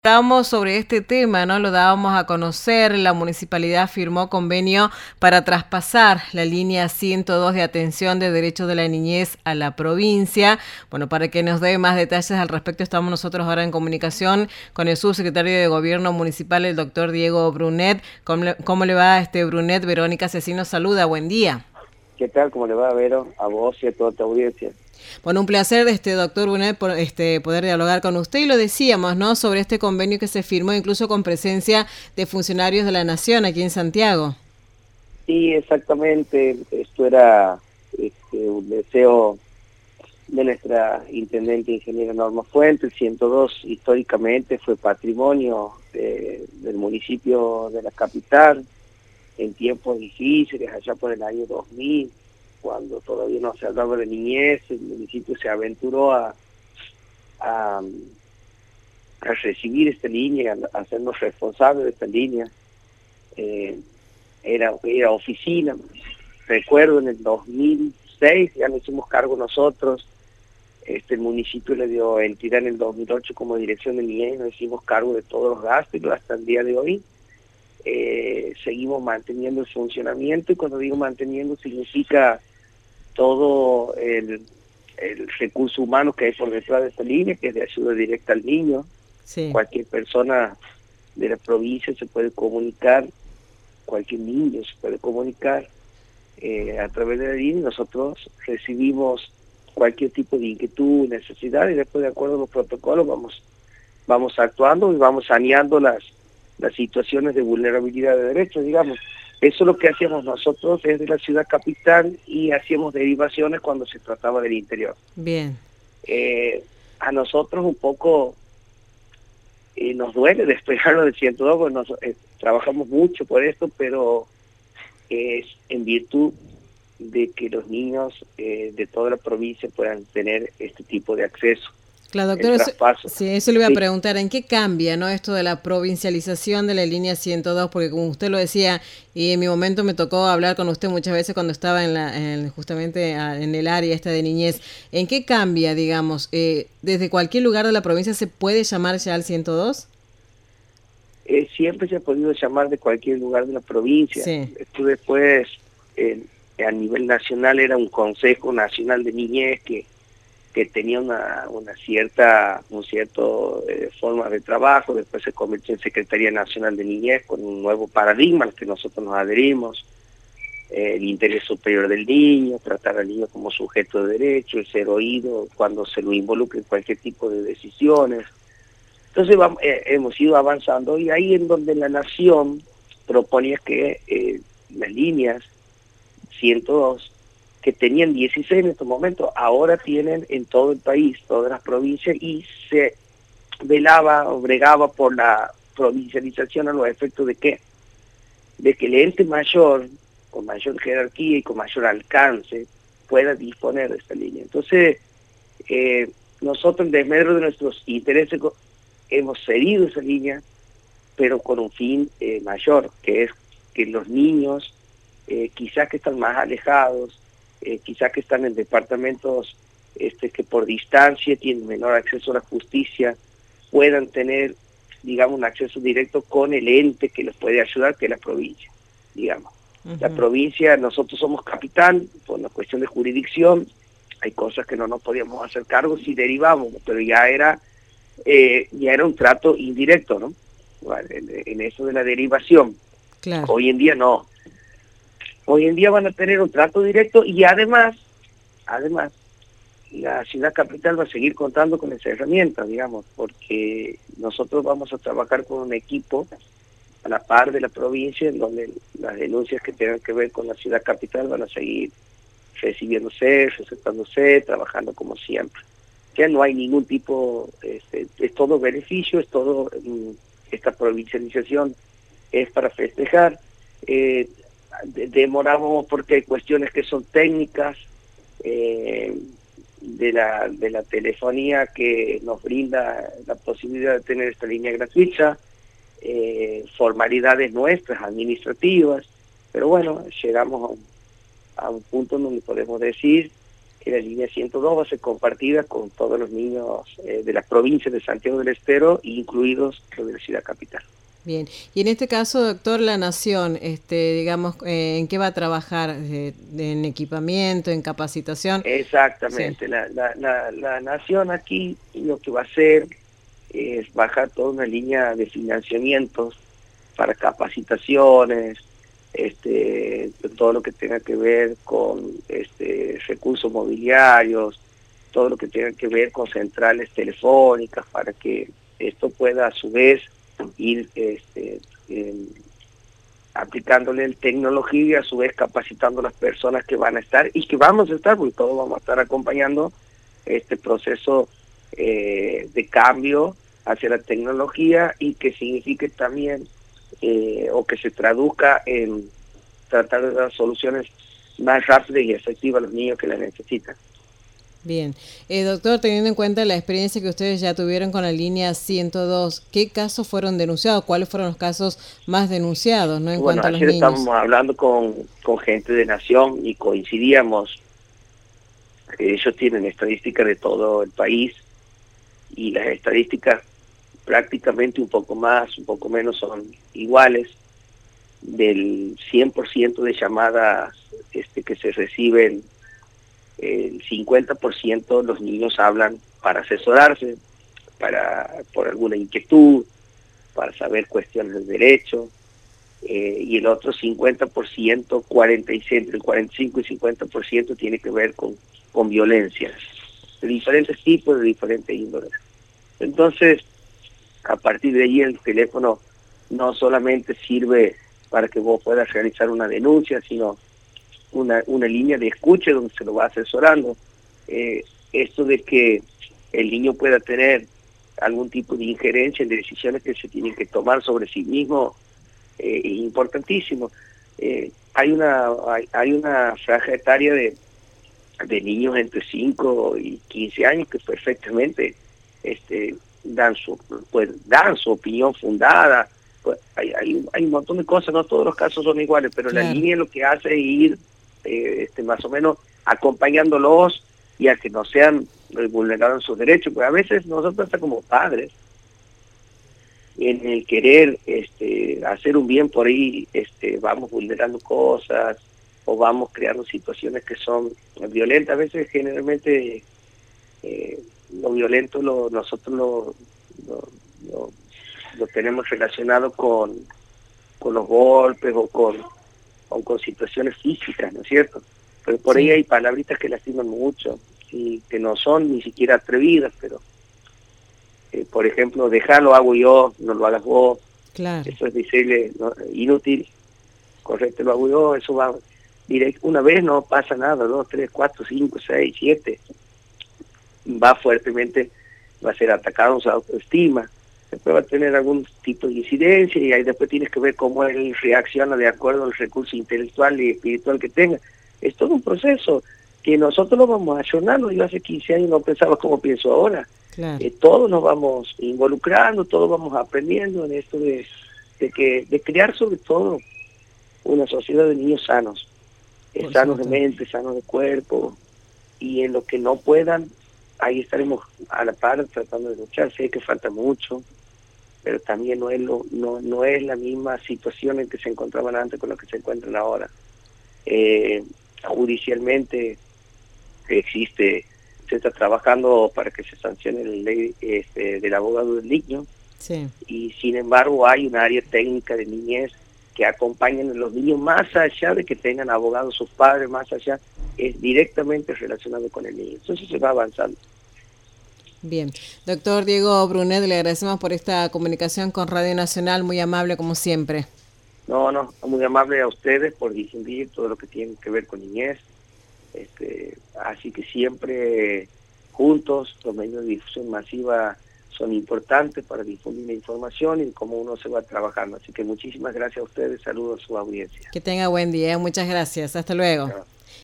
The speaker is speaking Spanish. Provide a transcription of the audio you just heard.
Hablábamos sobre este tema, ¿no? Lo dábamos a conocer, la municipalidad firmó convenio para traspasar la línea 102 de atención de derechos de la niñez a la provincia. Bueno, para que nos dé más detalles al respecto, estamos nosotros ahora en comunicación con el subsecretario de Gobierno Municipal, el doctor Diego Brunet. ¿Cómo le va, Brunet? Verónica Cecino saluda, buen día. ¿Qué tal? ¿Cómo le va, Vero? A vos y a toda tu audiencia. Bueno, un placer, doctor Brunet, poder dialogar con usted. Y lo decíamos, ¿no? Sobre este convenio que se firmó, incluso con presencia de funcionarios de la Nación aquí en Santiago. Sí, exactamente. Esto era un deseo de nuestra intendente ingeniera Norma Fuentes. El 102 históricamente fue patrimonio del municipio de la capital en tiempos difíciles, allá por el año 2000, cuando todavía no se hablaba de niñez. El municipio se aventuró a recibir esta línea, a hacernos responsables de esta línea. Era oficina. Recuerdo en el 2006, ya nos hicimos cargo nosotros. El municipio le dio entidad en el 2008 como dirección de niñez, nos hicimos cargo de todos los gastos y hasta el día de hoy seguimos manteniendo el funcionamiento. Y cuando digo manteniendo significa todo el recurso humano que hay por detrás de esta línea, que es de ayuda directa al niño. Sí. Cualquier persona de la provincia se puede comunicar, cualquier niño se puede comunicar a través de la línea, y nosotros recibimos cualquier tipo de inquietud, necesidad, y después, de acuerdo a los protocolos, vamos actuando y vamos saneando las situaciones de vulnerabilidad de derechos, digamos. Eso es lo que hacíamos nosotros desde la ciudad capital, y hacíamos derivaciones cuando se trataba del interior. Bien. A nosotros un poco nos duele despegarlo del 102, porque trabajamos mucho por esto, pero es en virtud de que los niños de toda la provincia puedan tener este tipo de acceso. Claro, doctor, eso le iba a Sí. preguntar, ¿en qué cambia, no, esto de la provincialización de la línea 102? Porque como usted lo decía, y en mi momento me tocó hablar con usted muchas veces cuando estaba justamente en el área esta de niñez. ¿En qué cambia, digamos? ¿Desde cualquier lugar de la provincia se puede llamar ya al 102? Siempre se ha podido llamar de cualquier lugar de la provincia. Sí. Esto después, a nivel nacional, era un Consejo Nacional de Niñez que tenía una cierta forma de trabajo. Después se convirtió en Secretaría Nacional de Niñez con un nuevo paradigma al que nosotros nos adherimos. El interés superior del niño, tratar al niño como sujeto de derecho, el ser oído cuando se lo involucre en cualquier tipo de decisiones. Entonces hemos ido avanzando, y ahí en donde la Nación proponía que las líneas 102, que tenían 16 en estos momentos, ahora tienen en todo el país, todas las provincias, y se velaba o bregaba por la provincialización a los efectos de qué, de que el ente mayor, con mayor jerarquía y con mayor alcance, pueda disponer de esta línea. Entonces, nosotros en desmedro de nuestros intereses hemos cedido esa línea, pero con un fin mayor, que es que los niños, quizás que están más alejados, quizás que están en departamentos que por distancia tienen menor acceso a la justicia, puedan tener, digamos, un acceso directo con el ente que les puede ayudar, que es la provincia, digamos. La provincia, nosotros somos capital, por una cuestión de jurisdicción, hay cosas que no nos podíamos hacer cargo si derivamos, pero ya era un trato indirecto, ¿no? Bueno, en eso de la derivación. Claro. Hoy en día no. Hoy en día van a tener un trato directo, y además, la ciudad capital va a seguir contando con esa herramienta, digamos, porque nosotros vamos a trabajar con un equipo a la par de la provincia, en donde las denuncias que tengan que ver con la ciudad capital van a seguir recibiéndose, recetándose, trabajando como siempre. Ya no hay ningún tipo, es todo beneficio, es todo, esta provincialización es para festejar. Demoramos porque hay cuestiones que son técnicas de la telefonía, que nos brinda la posibilidad de tener esta línea gratuita, formalidades nuestras administrativas, pero bueno, llegamos a un punto en donde podemos decir la línea 102 va a ser compartida con todos los niños de las provincias de Santiago del Estero, incluidos los de la ciudad capital. Bien, y en este caso, doctor, la Nación, digamos, ¿en qué va a trabajar? ¿En equipamiento, en capacitación? Exactamente, Sí. la Nación aquí lo que va a hacer es bajar toda una línea de financiamientos para capacitaciones, todo lo que tenga que ver con recursos mobiliarios, todo lo que tenga que ver con centrales telefónicas, para que esto pueda a su vez ir aplicándole el tecnología y a su vez capacitando a las personas que van a estar y que vamos a estar, porque todos vamos a estar acompañando este proceso de cambio hacia la tecnología, y que signifique también o que se traduzca en tratar de dar soluciones más rápidas y efectivas a los niños que las necesitan. Bien. Doctor, teniendo en cuenta la experiencia que ustedes ya tuvieron con la línea 102, ¿qué casos fueron denunciados? ¿Cuáles fueron los casos más denunciados, no, en Bueno, cuanto a los ayer estábamos niños? hablando con gente de Nación y coincidíamos. Ellos tienen estadísticas de todo el país, y las estadísticas prácticamente un poco más, un poco menos son iguales. Del 100% de llamadas que se reciben, el 50% los niños hablan para asesorarse, por alguna inquietud, para saber cuestiones del derecho, y el otro 50%, 46, entre el 45 y 50% tiene que ver con violencias de diferentes tipos, de diferentes índoles. Entonces, a partir de ahí el teléfono no solamente sirve para que vos puedas realizar una denuncia, sino una línea de escucha donde se lo va asesorando. Esto de que el niño pueda tener algún tipo de injerencia en decisiones que se tienen que tomar sobre sí mismo es importantísimo. Hay una franja etaria de niños entre 5 y 15 años que perfectamente dan su opinión fundada. Pues hay un montón de cosas, no todos los casos son iguales, pero la Claro. línea lo que hace es ir más o menos acompañándolos, y a que no sean vulnerados en sus derechos, porque a veces nosotros hasta como padres, en el querer hacer un bien por ahí, vamos vulnerando cosas o vamos creando situaciones que son violentas. A veces generalmente lo violento nosotros lo tenemos relacionado con los golpes o con situaciones físicas, ¿no es cierto? Pero por ahí Sí, hay palabritas que lastiman mucho y que no son ni siquiera atrevidas, pero por ejemplo, dejarlo hago yo, no lo hagas vos. claro. Eso es decirle, ¿no?, inútil, correcto, lo hago yo. Eso va directo, una vez no pasa nada, 2, 3, 4, 5, 6, 7, va fuertemente, va a ser atacado su autoestima, después va a tener algún tipo de incidencia, y ahí después tienes que ver cómo él reacciona de acuerdo al recurso intelectual y espiritual que tenga. Es todo un proceso que nosotros lo vamos ayornando. Yo hace 15 años no pensaba como pienso ahora. Claro, Todos nos vamos involucrando, todos vamos aprendiendo en esto de crear sobre todo una sociedad de niños sanos, por sanos de supuesto. mente, sanos de cuerpo, y en lo que no puedan, ahí estaremos a la par tratando de luchar. Sé que falta mucho, pero también no es la misma situación en que se encontraban antes con lo que se encuentran ahora. Judicialmente se está trabajando para que se sancione la ley del abogado del niño, Sí. y sin embargo hay un área técnica de niñez que acompañan a los niños más allá de que tengan abogados sus padres, más allá, es directamente relacionado con el niño. Entonces se va avanzando. Bien. Doctor Diego Brunet, le agradecemos por esta comunicación con Radio Nacional, muy amable como siempre. No, muy amable a ustedes por difundir todo lo que tiene que ver con niñez. Así que siempre juntos los medios de difusión masiva son importantes para difundir la información y cómo uno se va trabajando. Así que muchísimas gracias a ustedes, saludos a su audiencia. Que tenga buen día, muchas gracias. Hasta luego. Chao.